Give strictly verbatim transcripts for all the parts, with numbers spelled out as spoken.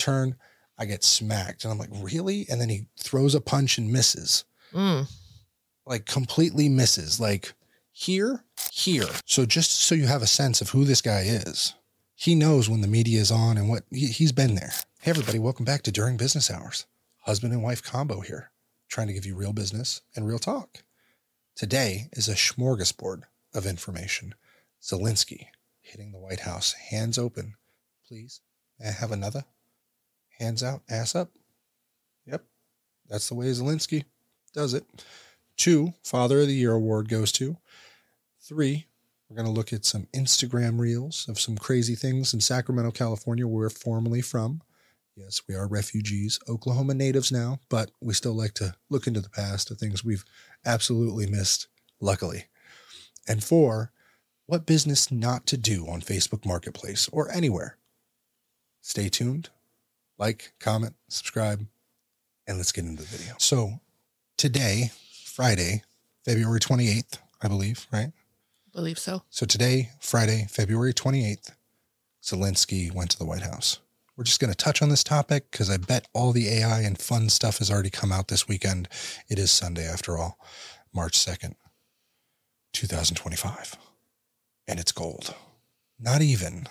turn, I get smacked. And I'm like, really? And then he throws a punch and misses. Mm. Like completely misses. Like here, here. So just so you have a sense of who this guy is, he knows when the media is on and what he, he's been there. Hey, everybody, welcome back to During Business Hours. Husband and wife combo here, trying to give you real business and real talk. Today is a smorgasbord of information. Zelensky hitting the White House, hands open. Please, may I have another? Hands out, ass up. Yep, that's the way Zelensky does it. Two, Father of the Year award goes to. Three, we're going to look at some Instagram reels of some crazy things in Sacramento, California, where we're formerly from. Yes, we are refugees, Oklahoma natives now, but we still like to look into the past of things we've absolutely missed, luckily. And four, what business not to do on Facebook Marketplace or anywhere. Stay tuned, like, comment, subscribe, and let's get into the video. So today, Friday, February twenty-eighth, I believe, right? Believe so. So today, Friday, February twenty-eighth, Zelensky went to the White House. We're just going to touch on this topic because I bet all the A I and fun stuff has already come out this weekend. It is Sunday after all, March second, twenty twenty-five. And it's gold. Not even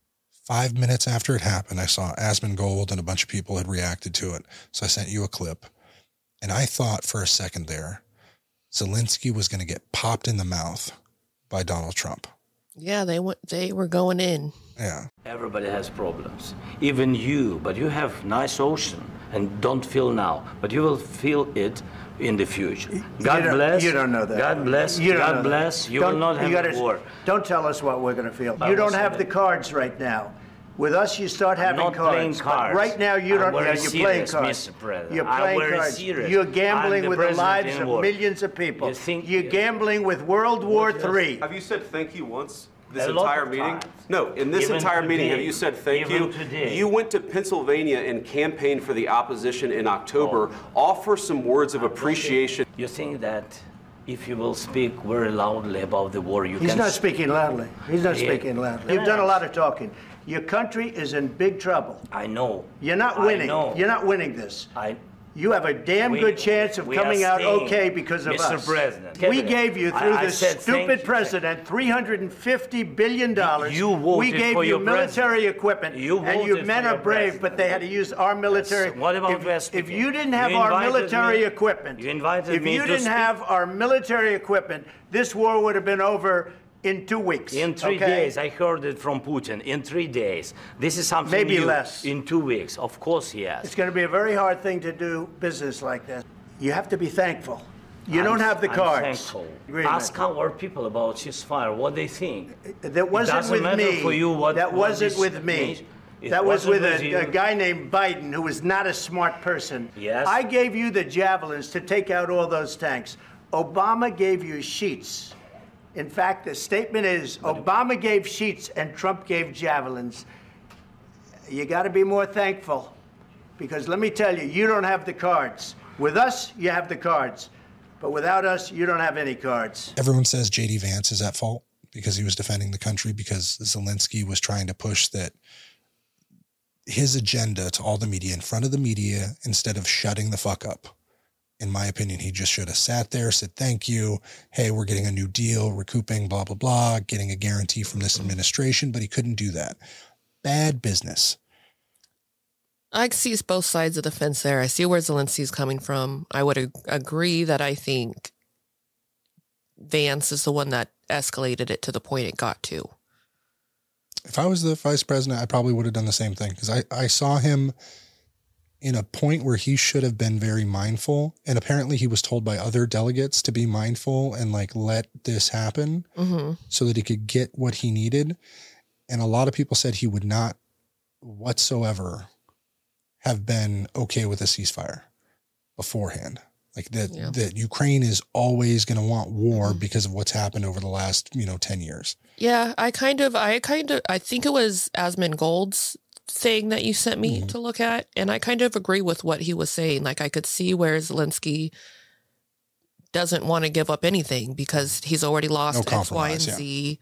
five minutes after it happened, I saw Asmongold and a bunch of people had reacted to it. So I sent you a clip. And I thought for a second there, Zelensky was going to get popped in the mouth by Donald Trump. Yeah, they went. They were going in. Yeah. Everybody has problems, even you, but you have nice ocean and don't feel now, but you will feel it in the future. God you bless. You don't know that. God bless. You don't God know bless. That. You don't, will not have you gotta, a war. Don't tell us what we're going to feel. I You don't will have say the that. cards right now. With us, you start I'm having not cards. playing But cards. right now, you I'm don't. very Yeah, you're playing serious, cards. Mister President. You're I'm playing very cards. serious. You're I'm gambling the with the president lives in of war. millions of people. You think- You're gambling with World War Yes. Three. Have you said thank you once this A lot entire of meeting? times. No, in this Even entire meeting, today. have you said thank Even you? today. You went to Pennsylvania and campaigned for the opposition in October. Oh. Offer some words of appreciation. You think that if you will speak very loudly about the war, you He's can... not speaking loudly. He's not Yeah. speaking loudly. You've done a lot of talking. Your country is in big trouble. I know. You're not I winning. know. You're not winning this. I... You have a damn We- good chance of we are coming out staying, okay because of Mister us. President. We gave you, through I- I this said thank stupid you. president, three hundred fifty billion dollars. You voted We gave for you your military president. equipment. You and you voted men for are your brave, president. but they had to use our military. Yes. What about if, West if Virginia? you didn't have You our invited military me- equipment, you invited if me you to didn't speak. have our military equipment, this war would have been over in two weeks. In three okay? days, I heard it from Putin. In three days. This is something Maybe new. less. In two weeks. Of course he has. It's going to be a very hard thing to do business like this. You have to be thankful. You I'm- don't have the I'm cards. thankful. Agreement. Ask our people about ceasefire, what they think. That wasn't doesn't with matter me. for you what- that what wasn't this with me. means. It That was wasn't with with a, you. a guy named Biden who was not a smart person. Yes. I gave you the javelins to take out all those tanks. Obama gave you sheets. In fact, the statement is Obama gave sheets and Trump gave javelins. You got to be more thankful because let me tell you, you don't have the cards. With us, you have the cards. But without us, you don't have any cards. Everyone says J D Vance is at fault because he was defending the country, because Zelensky was trying to push that his agenda to all the media, in front of the media, instead of shutting the fuck up. In my opinion, he just should have sat there, said, thank you. Hey, we're getting a new deal, recouping, blah, blah, blah, getting a guarantee from this administration, but he couldn't do that. Bad business. I see both sides of the fence there. I see where Zelensky's coming from. I would ag- agree that I think Vance is the one that escalated it to the point it got to. If I was the vice president, I probably would have done the same thing, because I, I saw him in a point where he should have been very mindful. And apparently he was told by other delegates to be mindful and like let this happen Mm-hmm. so that he could get what he needed. And a lot of people said he would not whatsoever have been okay with a ceasefire beforehand. Like that, Yeah. that Ukraine is always going to want war Mm-hmm. because of what's happened over the last, you know, ten years. Yeah, I kind of, I kind of, I think it was Asmongold's thing that you sent me Mhm. to look at. And I kind of agree with what he was saying. Like I could see where Zelensky doesn't want to give up anything because he's already lost No X, Y, and compromise, yeah. Z.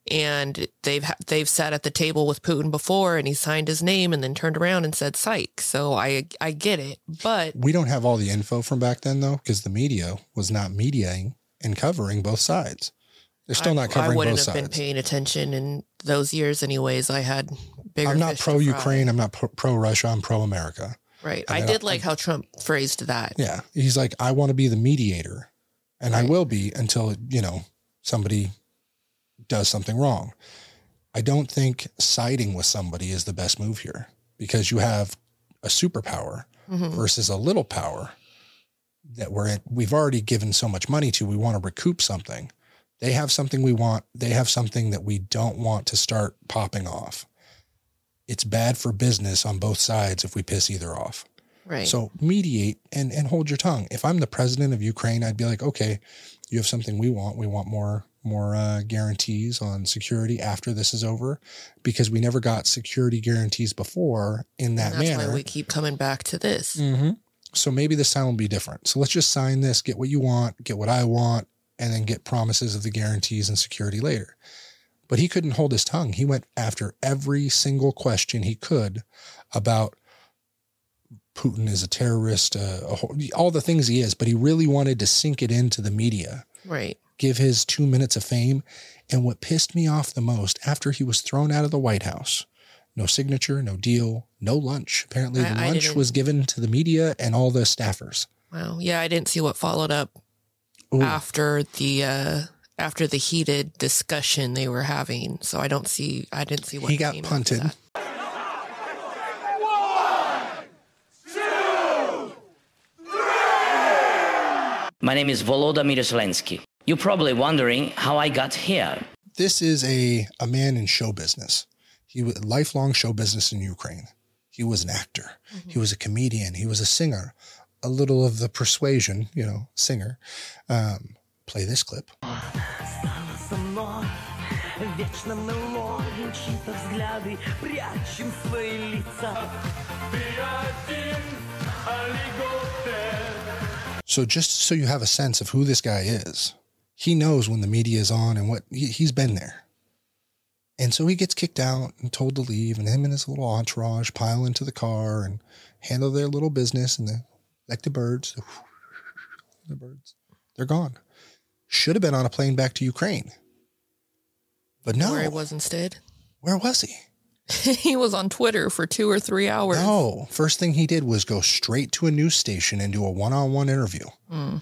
And they've they've sat at the table with Putin before, and he signed his name and then turned around and said psych. So I I get it, but we don't have all the info from back then though, because the media was not mediating and covering both sides. They're still I, not covering both sides. I wouldn't have sides. been paying attention in those years, anyways. I had bigger. I'm not pro Ukraine. I'm not pro Russia. I'm pro America. Right. And I did I, like how Trump phrased that. Yeah, he's like, I want to be the mediator, and right. I will be until you know somebody does something wrong. I don't think siding with somebody is the best move here, because you have a superpower mm-hmm. versus a little power that we're in, we've already given so much money to. We want to recoup something. They have something we want. They have something that we don't want to start popping off. It's bad for business on both sides if we piss either off. Right. So mediate and, and hold your tongue. If I'm the president of Ukraine, I'd be like, okay, you have something we want. We want more more uh, guarantees on security after this is over, because we never got security guarantees before in that and that's manner. Why we keep coming back to this. Mm-hmm. So maybe this time will be different. So let's just sign this, get what you want, get what I want, and then get promises of the guarantees and security later. But he couldn't hold his tongue. He went after every single question he could about Putin is a terrorist, uh, a whole, all the things he is, but he really wanted to sink it into the media. Right. Give his two minutes of fame. And what pissed me off the most, after he was thrown out of the White House, no signature, no deal, no lunch. Apparently the I, lunch I was given to the media and all the staffers. Wow. Yeah, I didn't see what followed up Ooh. after the uh, after the heated discussion they were having. So I don't see, I didn't see what he got punted. My name is Volodymyr Zelensky. You're probably wondering how I got here. This is a, a man in show business. He was lifelong show business in Ukraine. He was an actor. Mm-hmm. He was a comedian. He was a singer. A little of the persuasion, you know, singer. Um, play this clip. So just so you have a sense of who this guy is, he knows when the media is on and what he, he's been there. And so he gets kicked out and told to leave, and him and his little entourage pile into the car and handle their little business, and they, like the birds, the birds, they're gone. Should have been on a plane back to Ukraine. But no. Where he was instead. Where was he? He was on Twitter for two or three hours. No. First thing he did was go straight to a news station and do a one-on-one interview. Mm.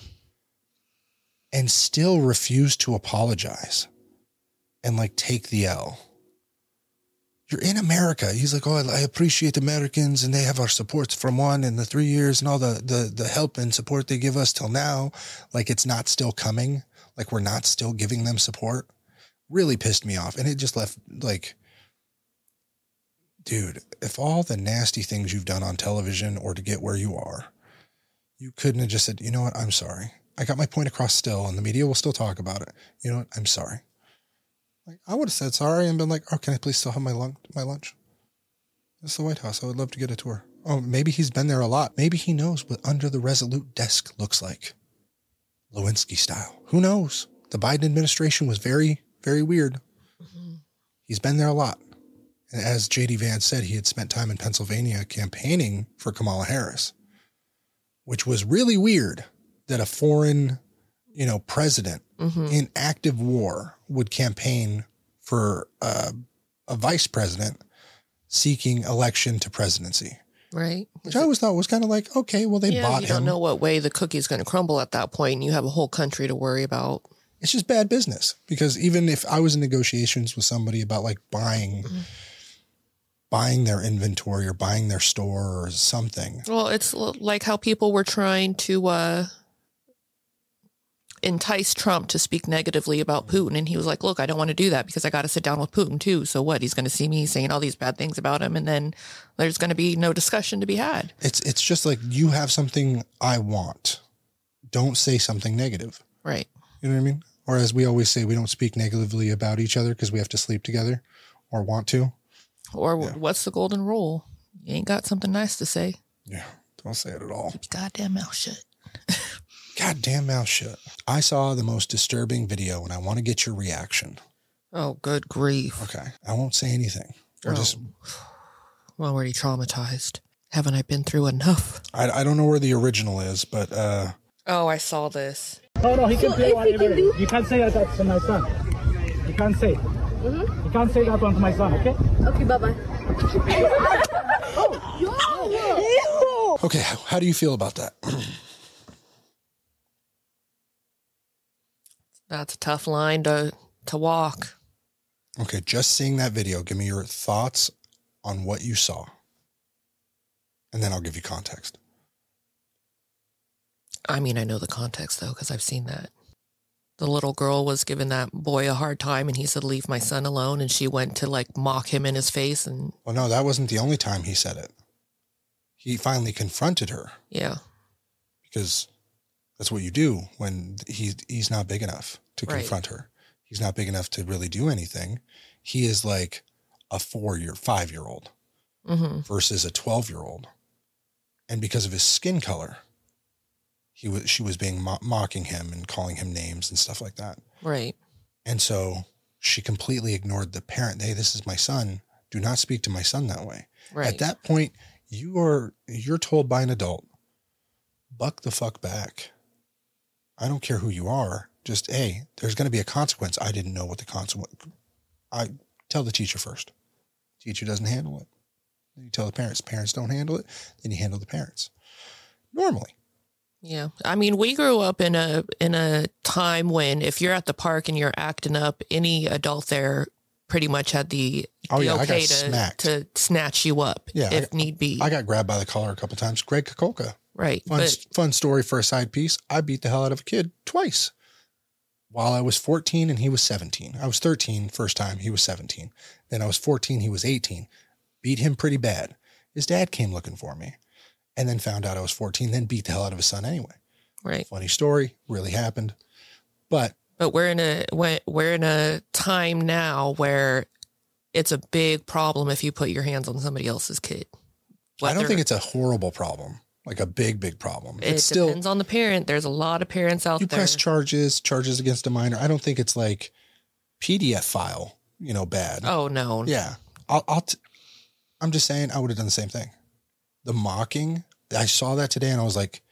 And still refused to apologize and like take the L. You're in America. He's like, oh, I appreciate Americans and they have our supports from one in the three years and all the, the, the help and support they give us till now. Like it's not still coming. Like we're not still giving them support. Really pissed me off. And it just left like, dude, if all the nasty things you've done on television or to get where you are, you couldn't have just said, you know what? I'm sorry. I got my point across still and the media will still talk about it. You know what? I'm sorry. Like I would have said sorry and been like, oh, can I please still have my lunch? My lunch? It's the White House. I would love to get a tour. Oh, maybe he's been there a lot. Maybe he knows what under the Resolute desk looks like. Lewinsky style. Who knows? The Biden administration was very, very weird. Mm-hmm. He's been there a lot. And as J D Vance said, he had spent time in Pennsylvania campaigning for Kamala Harris, which was really weird that a foreign, you know, president mm-hmm. in active war would campaign for uh, a vice president seeking election to presidency. Right. Which I always thought was kind of like, okay, well, they yeah, bought you him. You don't know what way the cookie's going to crumble at that point, and you have a whole country to worry about. It's just bad business, because even if I was in negotiations with somebody about like buying, mm-hmm. buying their inventory or buying their store or something. Well, it's like how people were trying to uh, entice Trump to speak negatively about Putin. And he was like, look, I don't want to do that because I got to sit down with Putin too. So what? He's going to see me saying all these bad things about him. And then there's going to be no discussion to be had. It's, it's just like, you have something I want. Don't say something negative. Right. You know what I mean? Or as we always say, we don't speak negatively about each other because we have to sleep together or want to. Or yeah. What's the golden rule? You ain't got something nice to say. Yeah, don't say it at all. Keep your goddamn mouth shut. Goddamn mouth shut. I saw the most disturbing video and I want to get your reaction. Oh, good grief. Okay. I won't say anything. Or Oh. just, I'm already traumatized. Haven't I been through enough? I, I don't know where the original is, but uh, Oh, I saw this. No, no, he can So play if he whatever. can do- You can't say that that's my son. You can't say. Mm-hmm. You can't say that one's my son, okay? Okay, bye-bye. okay. How do you feel about that? That's a tough line to to walk. Okay. Just seeing that video, give me your thoughts on what you saw. And then I'll give you context. I mean, I know the context, though, because I've seen that. The little girl was giving that boy a hard time, and he said, leave my son alone. And she went to, like, mock him in his face. And Well, no, that wasn't the only time he said it. He finally confronted her yeah, because that's what you do when he's, he's not big enough to Right. confront her. He's not big enough to really do anything. He is like a four-year, five-year-old mm-hmm. versus a twelve-year-old. And because of his skin color, he was she was being mo- mocking him and calling him names and stuff like that. Right. And so she completely ignored the parent. Hey, this is my son. Do not speak to my son that way. Right. At that point, you are you're told by an adult, buck the fuck back. I don't care who you are. Just, hey, there's going to be a consequence. I didn't know what the consequence. I tell the teacher first. Teacher doesn't handle it. Then you tell the parents. Parents don't handle it. Then you handle the parents. Normally. Yeah. I mean, we grew up in a in a time when if you're at the park and you're acting up, any adult there pretty much had the, Oh, the yeah, I got okay to, smacked. to snatch you up Yeah, I if got- need be. I got grabbed by the collar a couple times. Greg Kokolka. right. Fun, But fun story for a side piece. I beat the hell out of a kid twice while I was fourteen and he was seventeen. I was thirteen first time. He was seventeen. Then I was fourteen. He was eighteen. Beat him pretty bad. His dad came looking for me and then found out I was fourteen, then beat the hell out of his son anyway. right. Funny story. Really happened. But But we're in a we're we're in a time now where it's a big problem if you put your hands on somebody else's kid. I don't Whether- think it's a horrible problem, like a big, big problem. It It's still, depends on the parent. There's a lot of parents out you there. press charges, charges against a minor. I don't think it's like P D F file, you know, bad. oh no. Yeah. I'll, I'll t- I'm just saying I would have done the same thing. The mocking, I saw that today and I was like,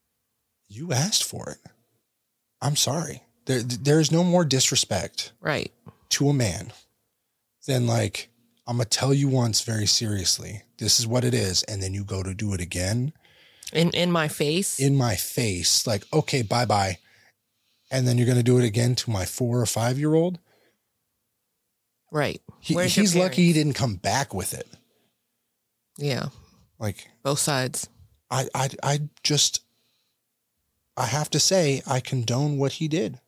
you asked for it. I'm sorry. There, there is no more disrespect Right. to a man than like, I'm going to tell you once very seriously, this is what it is. And then you go to do it again In in my face. in my face. Like, okay, bye bye. And then you're going to do it again to my four or five year old. right. He, Where's your he's lucky he parents? didn't come back with it. Yeah. Like, Both sides. I, I, I just, I have to say, I condone what he did.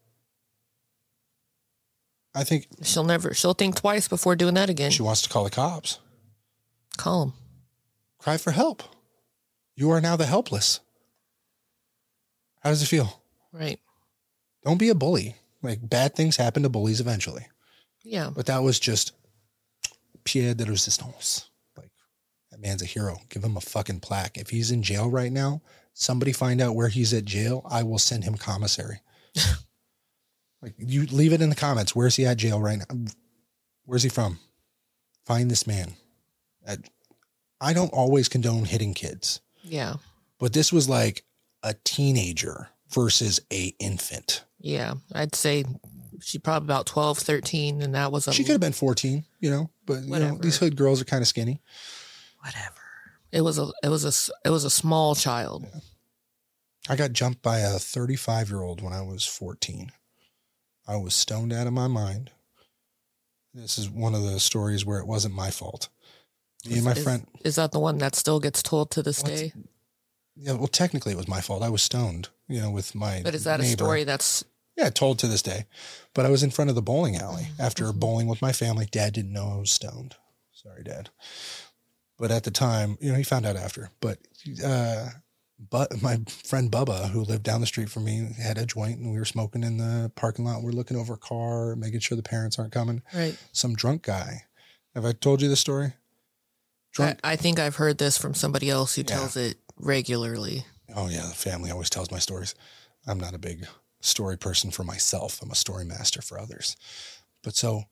I think She'll never she'll think twice before doing that again. she wants to call the cops. Call him. Cry for help. You are now the helpless. How does it feel? Right. Don't be a bully. Like, bad things happen to bullies eventually. Yeah. But that was just pied de resistance. Like, that man's a hero. Give him a fucking plaque. If he's in jail right now, somebody find out where he's at jail. I will send him commissary. Like, you leave it in the comments. Where's he at jail right now? Where's he from? Find this man. I, I don't always condone hitting kids, Yeah. but this was like a teenager versus a infant. Yeah. I'd say she probably about twelve, thirteen, and that was a She could have been fourteen, you know, but you know, Whatever. these hood girls are kind of skinny. whatever. It was a it was a s- it was a small child. I got jumped by a thirty-five year old when I was fourteen. I was stoned out of my mind. This is one of the stories where it wasn't my fault. Me and my is, friend, Is that the one that still gets told to this What's- day? yeah, well, technically it was my fault. I was stoned, you know, with my But is that a neighbor. story that's Yeah, told to this day. But I was in front of the bowling alley Mm-hmm. after bowling with my family. Dad didn't know I was stoned. Sorry, Dad. But at the time, you know, he found out after. But uh, but my friend Bubba, who lived down the street from me, had a joint and we were smoking in the parking lot. We were looking over a car, making sure the parents aren't coming. right? Some drunk guy. Have I told you this story? Drunk. I, I think I've heard this from somebody else who Yeah. tells it regularly. Oh, yeah. The family always tells my stories. I'm not a big story person for myself. I'm a story master for others. But so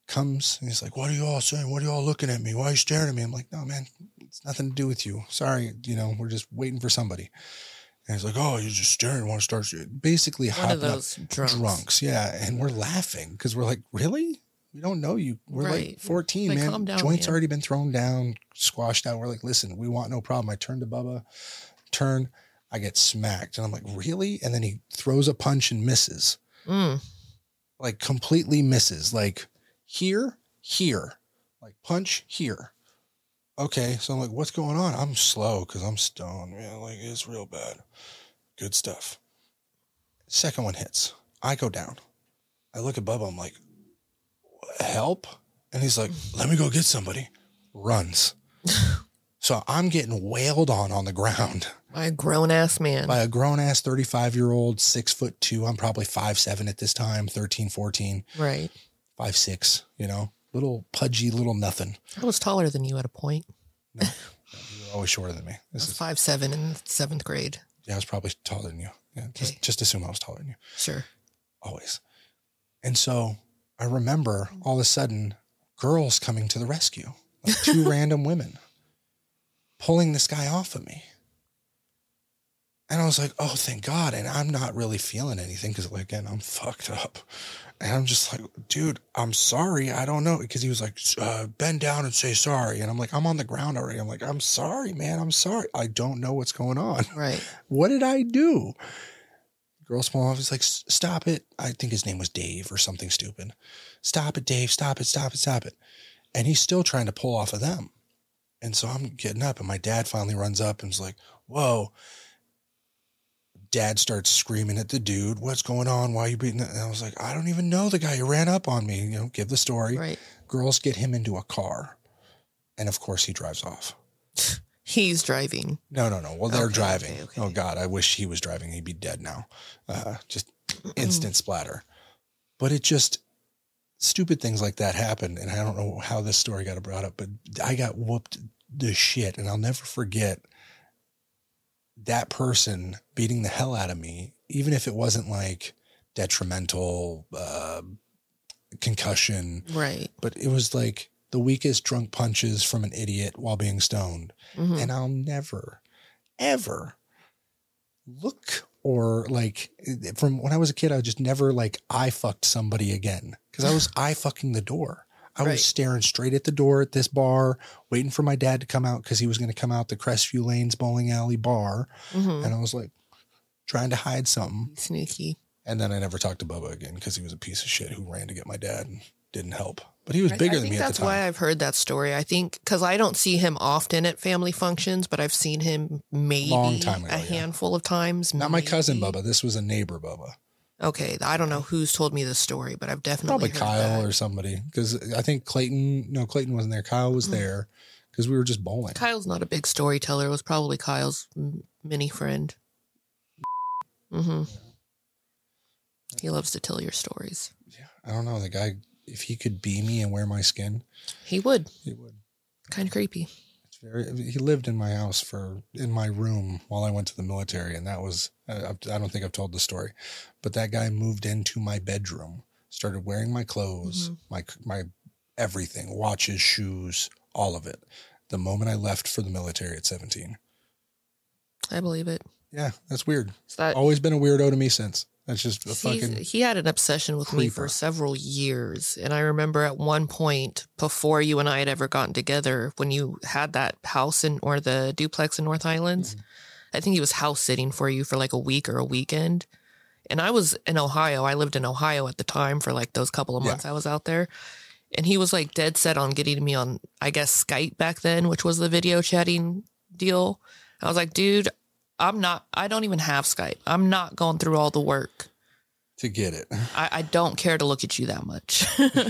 comes and he's like, what are you all saying? What are you all looking at me? Why are you staring at me? I'm like, no, man, it's nothing to do with you. Sorry. You know, we're just waiting for somebody. And he's like, oh, you're just staring. Want to start basically One of those drunks. drunks. Yeah. And we're laughing because we're like, really? We don't know you. We're Right. like fourteen, Like, man. calm down, Joints man. already been thrown down, squashed out. We're like, listen, we want no problem. I turn to Bubba, turn, I get smacked. And I'm like, really? And then he throws a punch and misses. Mm. Like completely misses. Like here, here. Like punch, here. Okay. So I'm like, what's going on? I'm slow because I'm stoned. Man, like it's real bad. Good stuff. Second one hits. I go down. I look at Bubba. I'm like, help? And he's like, let me go get somebody. Runs. So I'm getting wailed on on the ground By a grown ass man. by a grown ass thirty-five year old, six foot two. I'm probably five, seven at this time, thirteen, fourteen, Right. five, six, you know, little pudgy, little nothing. I was taller than you at a point. No, you were always shorter than me. I This was is, five seven in seventh grade. yeah, I was probably taller than you. Yeah. Just, Okay. just assume I was taller than you. Sure. Always. And so I remember all of a sudden girls coming to the rescue, like two random women pulling this guy off of me. And I was like, oh, thank God. And I'm not really feeling anything because, like, again, I'm fucked up. And I'm just like, dude, I'm sorry. I don't know. Because he was like, uh, bend down and say sorry. And I'm like, I'm on the ground already. I'm like, I'm sorry, man. I'm sorry. I don't know what's going on. Right. What did I do? Girl small off. He's like, stop it. I think his name was Dave or something stupid. Stop it, Dave. Stop it. Stop it. Stop it. And he's still trying to pull off of them. And so I'm getting up and my dad finally runs up and is like, whoa. Dad starts screaming at the dude. What's going on? Why are you beating it? And I was like, I don't even know the guy who ran up on me. You know, give the story. Right. Girls get him into a car. And of course he drives off. He's driving. No, no, no. Well, they're Okay, driving. okay, okay. Oh God, I wish he was driving. He'd be dead now. Uh, just instant splatter. But it just, stupid things like that happened. And I don't know how this story got brought up, but I got whooped the shit. And I'll never forget that person beating the hell out of me, even if it wasn't like detrimental, uh, concussion. Right. But it was like the weakest drunk punches from an idiot while being stoned. Mhm. And I'll never, ever look or like from when I was a kid, I just never like I fucked somebody again because I was I fucking the door. I Right. was staring straight at the door at this bar, waiting for my dad to come out because he was going to come out the Crestview Lanes bowling alley bar. Mhm. And I was like trying to hide something. Sneaky. And then I never talked to Bubba again because he was a piece of shit who ran to get my dad and didn't help. But he was bigger I than think me at that's the time. why I've heard that story. I think because I don't see him often at family functions, but I've seen him maybe Long time ago, a yeah. handful of times. Not my cousin maybe. Bubba. This was a neighbor Bubba. Okay, I don't know who's told me this story, but I've definitely Probably heard Kyle that. or somebody. Because I think Clayton, no, Clayton wasn't there. Kyle was there because we were just bowling. Kyle's not a big storyteller. It was probably Kyle's m- mini friend. Mm-hmm. He loves to tell your stories. I don't know. The guy, if he could be me and wear my skin, He would. he would. Kind of creepy. It's very, he lived in my house for, in my room while I went to the military. And that was, I, I don't think I've told the story, but that guy moved into my bedroom, started wearing my clothes, my, my everything, watches, shoes, all of it. The moment I left for the military at seventeen. I believe it. Yeah, that's weird. Is that Always been a weirdo to me since. That's just a He's, fucking, he had an obsession with me for creeper. several years. And I remember at one point, before you and I had ever gotten together, when you had that house in, or the duplex in North Highlands, I think he was house sitting for you for like a week or a weekend. And I was in Ohio. I lived in Ohio at the time for like those couple of Yeah. months I was out there. And he was like dead set on getting me on, I guess, Skype back then, which was the video chatting deal. I was like, dude, I'm not, I don't even have Skype. I'm not going through all the work. to get it. I, I don't care to look at you that much.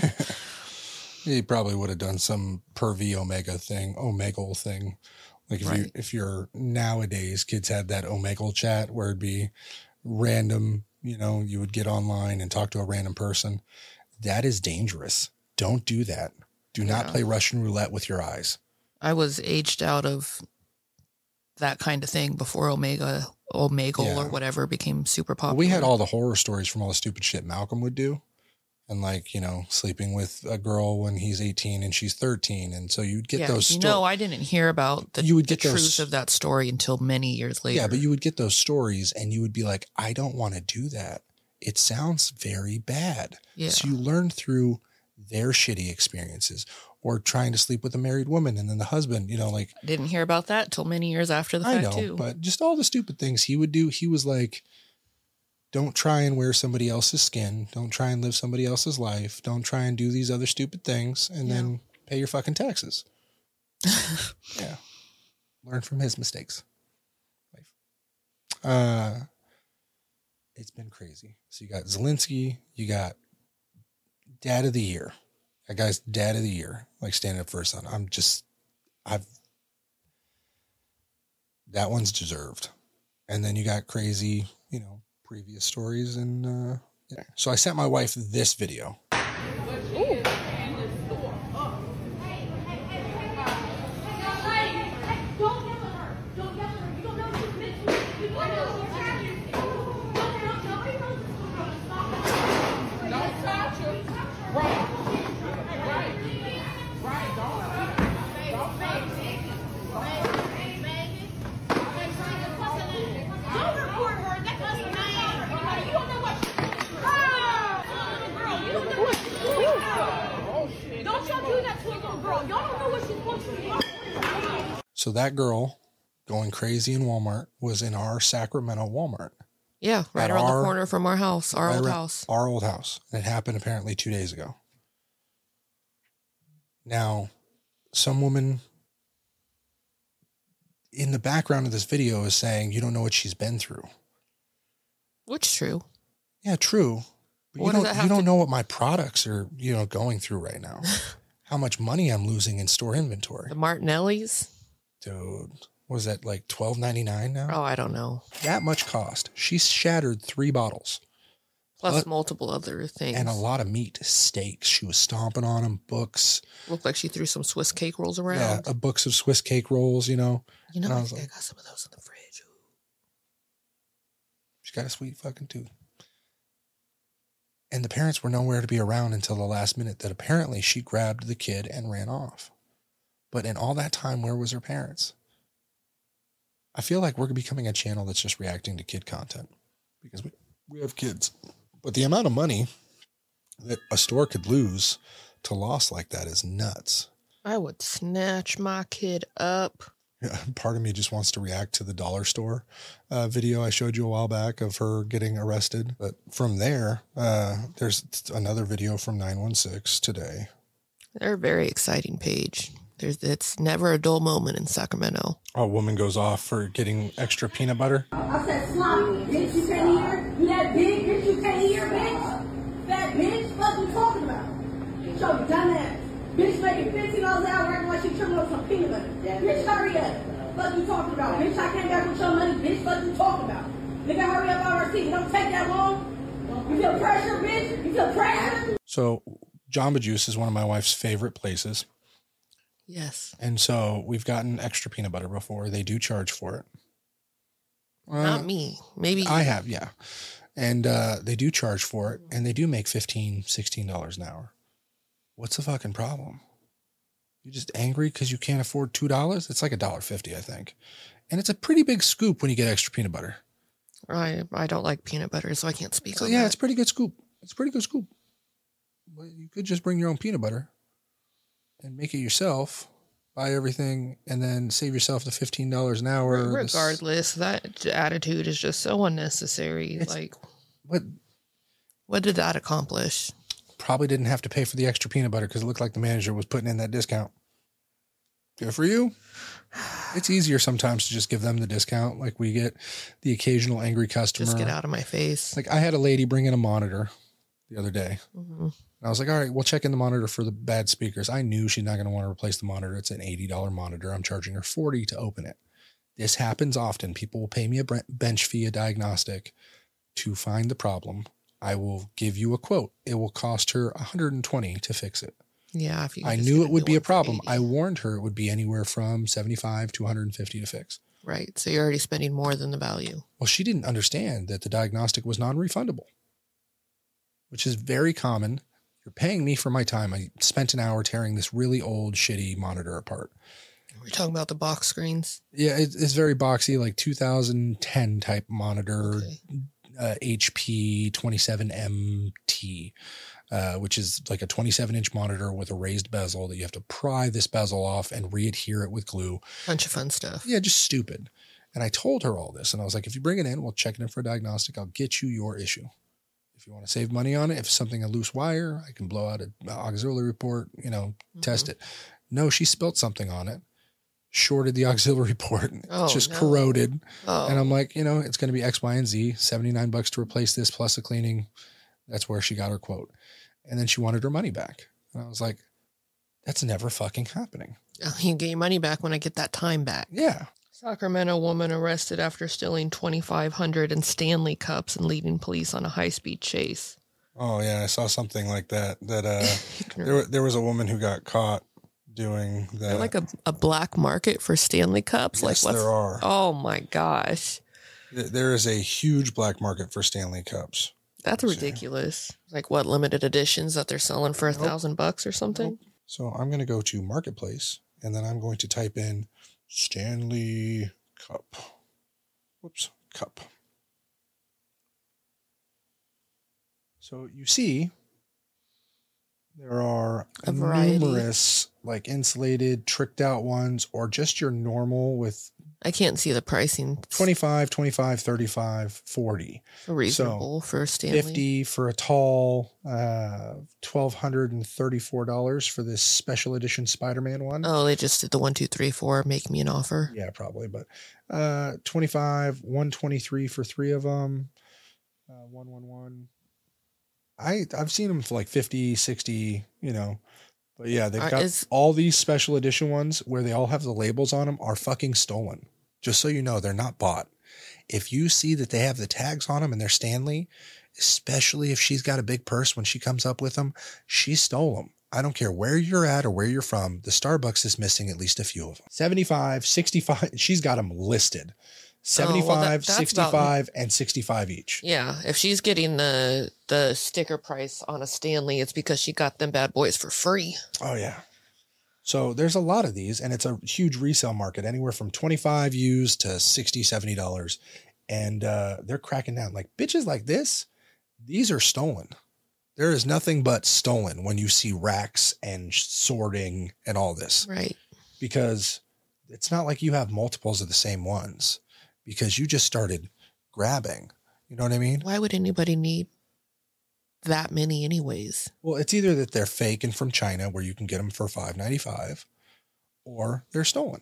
He probably would have done some pervy Omega thing, Omegle thing. Like if you Right. if you're nowadays, kids had that Omegle chat where it'd be random, you know, you would get online and talk to a random person. That is dangerous. Don't do that. Do not Yeah. play Russian roulette with your eyes. I was aged out of that kind of thing before Omega, Omegle Yeah. or whatever became super popular. We had all the horror stories from all the stupid shit Malcolm would do. and like, you know, sleeping with a girl when he's eighteen and she's thirteen. And so you'd get yeah, those you sto- know, I didn't hear about the, You would the get those- truth of that story until many years later. Yeah, but you would get those stories and you would be like, I don't want to do that. It sounds very bad. Yeah. So you learn through their shitty experiences, or trying to sleep with a married woman and then the husband, you know, like, I didn't hear about that till many years after the I fact know, too. but just all the stupid things he would do. He was like, don't try and wear somebody else's skin. Don't try and live somebody else's life. Don't try and do these other stupid things and Yeah. then pay your fucking taxes. Yeah. Learn from his mistakes. Life. Uh, it's been crazy. So you got Zelensky, you got Dad of the Year. That guy's Dad of the Year, like standing up for his son. I'm just, I've, that one's deserved. And then you got crazy, you know, previous stories. And uh, yeah. So I sent my wife this video. So that girl going crazy in Walmart was in our Sacramento Walmart. Yeah, right At around our- the corner from our house, our Right old around- house. Our old house. And it happened apparently two days ago. Now, some woman in the background of this video is saying, you don't know what she's been through. Which true. Yeah, true. But What you does don't, that you have don't to- know what my products are, you know, going through right now. How much money I'm losing in store inventory. The Martinellis. Dude, what was that, like twelve ninety-nine now? Oh, I don't know. That much cost. She shattered three bottles. Plus But- multiple other things. And a lot of meat, steaks. She was stomping on them, books. Looked like she threw some Swiss cake rolls Yeah, around. uh, books of Swiss cake rolls, you know. You know, and I I was think I like- got some of those in the fridge. Ooh. She's got a sweet fucking tooth. And the parents were nowhere to be around until the last minute that apparently she grabbed the kid and ran off. But in all that time, where was her parents? I feel like we're becoming a channel that's just reacting to kid content because we, we have kids. But the amount of money that a store could lose to loss like that is nuts. I would snatch my kid up. Yeah, part of me just wants to react to the dollar store uh, video I showed you a while back of her getting arrested. But from there, uh, there's another video from nine one six today. They're a very exciting page. There's it's never a dull moment in Sacramento. A woman goes off for getting extra peanut butter. I said, sloppy, bitch, you can't hear? You that big, bitch, you can't hear, bitch? Fat bitch, what you talking about? So dumbass. Bitch making fifteen dollars an hour acting like she tripping over some peanut butter. Bitch, hurry up. What you talking about? Bitch, I came back with your money. Bitch, what you talking about? Nigga, hurry up on our seat. It don't take that long. You feel pressure, bitch? You feel pressure? So Jamba Juice is one of my wife's favorite places. Yes. And so we've gotten extra peanut butter before. They do charge for it. Not me. Maybe I have, yeah. And uh, they do charge for it, and they do make fifteen dollars, sixteen dollars an hour. What's the fucking problem? You just angry because you can't afford two dollars? It's like a dollar fifty, I think. And it's a pretty big scoop when you get extra peanut butter. I I don't like peanut butter, so I can't speak So on yeah, that. it's a pretty good scoop. It's a pretty good scoop. But you could just bring your own peanut butter and make it yourself, buy everything, and then save yourself the fifteen dollars an hour. This- Regardless, that attitude is just so unnecessary. It's- like, But what did that accomplish? probably didn't have to pay for the extra peanut butter because it looked like the manager was putting in that discount. Good for you. It's easier sometimes to just give them the discount. Like we get the occasional angry customer. Just get out of my face. Like I had a lady bring in a monitor the other day. Mhm. And I was like, all right, we'll check in the monitor for the bad speakers. I knew she's not going to want to replace the monitor. It's an eighty dollars monitor. I'm charging her forty dollars to open it. This happens often. People will pay me a bre- bench fee, a diagnostic to find the problem. I will give you a quote. It will cost her one hundred twenty dollars to fix it. Yeah, if you I just knew get it would new be a one for problem. eighty. I warned her it would be anywhere from seventy-five to one hundred fifty to fix. Right. So you're already spending more than the value. Well, she didn't understand that the diagnostic was non-refundable, which is very common. You're paying me for my time. I spent an hour tearing this really old, shitty monitor apart. We're talking about the box screens. Yeah, it, it's very boxy, like two thousand ten type monitor, Okay. uh, H P twenty-seven M T, uh, which is like a twenty-seven inch monitor with a raised bezel that you have to pry this bezel off and re-adhere it with glue. Bunch of fun stuff. Yeah, just stupid. And I told her all this, and I was like, if you bring it in, we'll check it in for a diagnostic. I'll get you your issue. If you want to save money on it, if it's something a loose wire, I can blow out an auxiliary port, you know, mm-hmm. test it. No, she spilt something on it. Shorted the auxiliary port. Oh, it's just no. corroded. Oh. And I'm like, you know, it's going to be X, Y, and Z, seventy-nine bucks to replace this plus a cleaning. That's where she got her quote. And then she wanted her money back. And I was like, that's never fucking happening. Oh, you get your money back when I get that time back. Yeah. Sacramento woman arrested after stealing twenty-five hundred in Stanley cups and leading police on a high-speed chase. Oh, yeah. I saw something like that. That uh, there, there was a woman who got caught doing that. There like a, a black market for Stanley cups? Yes, like what's, there are. Oh my gosh. There is a huge black market for Stanley cups. That's Let's ridiculous. See. Like what, limited editions that they're selling for a nope. thousand bucks or something? Nope. So I'm going to go to Marketplace and then I'm going to type in Stanley cup. Whoops, cup. So you see, there are a variety. Numerous like insulated, tricked out ones, or just your normal with. I can't see the pricing. twenty-five, twenty-five, thirty-five, forty. Reasonable so for Stanley. fifty for a tall, uh, one thousand two hundred thirty-four dollars for this special edition Spider-Man one. Oh, they just did the one, two, three, four, make me an offer. Yeah, probably. But uh, twenty-five, one twenty-three for three of them. Uh, one eleven. I, I've seen them for like fifty, sixty, you know. But yeah, they've got is, all these special edition ones where they all have the labels on them are fucking stolen. Just so you know, they're not bought. If you see that they have the tags on them and they're Stanley, especially if she's got a big purse when she comes up with them, she stole them. I don't care where you're at or where you're from. The Starbucks is missing at least a few of them. seventy-five, sixty-five. She's got them listed. seventy-five, oh, well, that, sixty-five, about, and sixty-five each. Yeah. If she's getting the the sticker price on a Stanley, it's because she got them bad boys for free. Oh, yeah. So there's a lot of these, and it's a huge resale market, anywhere from twenty-five used to sixty, seventy dollars. And uh, they're cracking down. Like, bitches like this, these are stolen. There is nothing but stolen when you see racks and sorting and all this. Right. Because it's not like you have multiples of the same ones. Because you just started grabbing. You know what I mean? Why would anybody need that many anyways? Well, it's either that they're fake and from China where you can get them for five ninety-five, or they're stolen.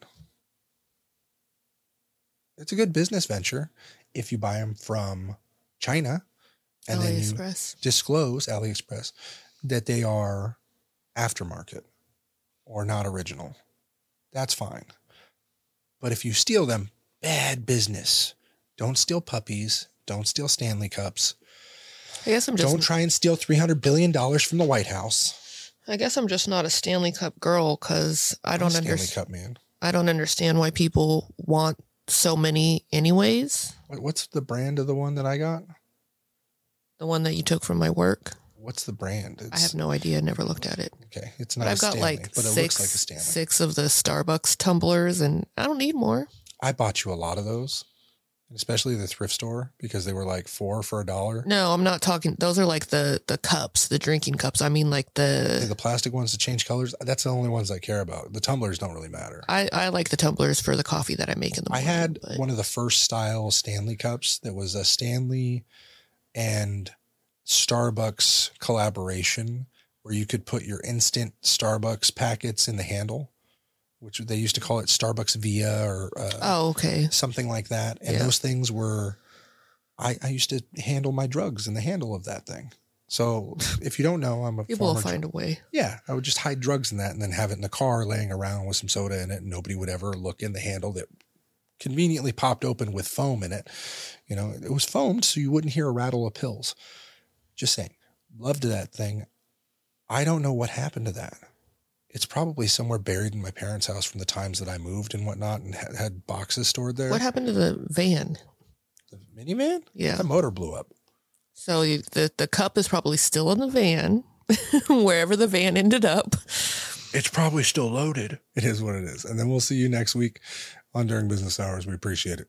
It's a good business venture if you buy them from China and then you disclose AliExpress that they are aftermarket or not original. That's fine. But if you steal them, bad business. Don't steal puppies. Don't steal Stanley cups. I guess I'm just. Don't try and steal three hundred billion dollars from the White House. I guess I'm just not a Stanley Cup girl because I don't understand. Stanley Cup man. I don't understand why people want so many anyways. Wait, what's the brand of the one that I got? The one that you took from my work. What's the brand? It's, I have no idea. I never looked at it. Okay. It's not but a I've got Stanley, like but it six, looks like a Stanley. Six of the Starbucks tumblers, and I don't need more. I bought you a lot of those, especially the thrift store, because they were like four for a dollar. No, I'm not talking. Those are like the, the cups, the drinking cups. I mean like the... Okay, the plastic ones that change colors. That's the only ones I care about. The tumblers don't really matter. I, I like the tumblers for the coffee that I make in the morning. I had but... one of the first style Stanley cups that was a Stanley and Starbucks collaboration where you could put your instant Starbucks packets in the handle, which they used to call it Starbucks Via or uh, oh, okay, something like that. And yeah. those things were, I, I used to handle my drugs in the handle of that thing. So if you don't know, I'm a people will find dr- a way. Yeah, I would just hide drugs in that and then have it in the car laying around with some soda in it, and nobody would ever look in the handle that conveniently popped open with foam in it. You know, it was foamed so you wouldn't hear a rattle of pills. Just saying, loved that thing. I don't know what happened to that. It's probably somewhere buried in my parents' house from the times that I moved and whatnot and had, had boxes stored there. What happened to the van? The minivan? Yeah. The motor blew up. So you, the, the cup is probably still in the van. wherever the van ended up. It's probably still loaded. It is what it is. And then we'll see you next week on During Business Hours. We appreciate it.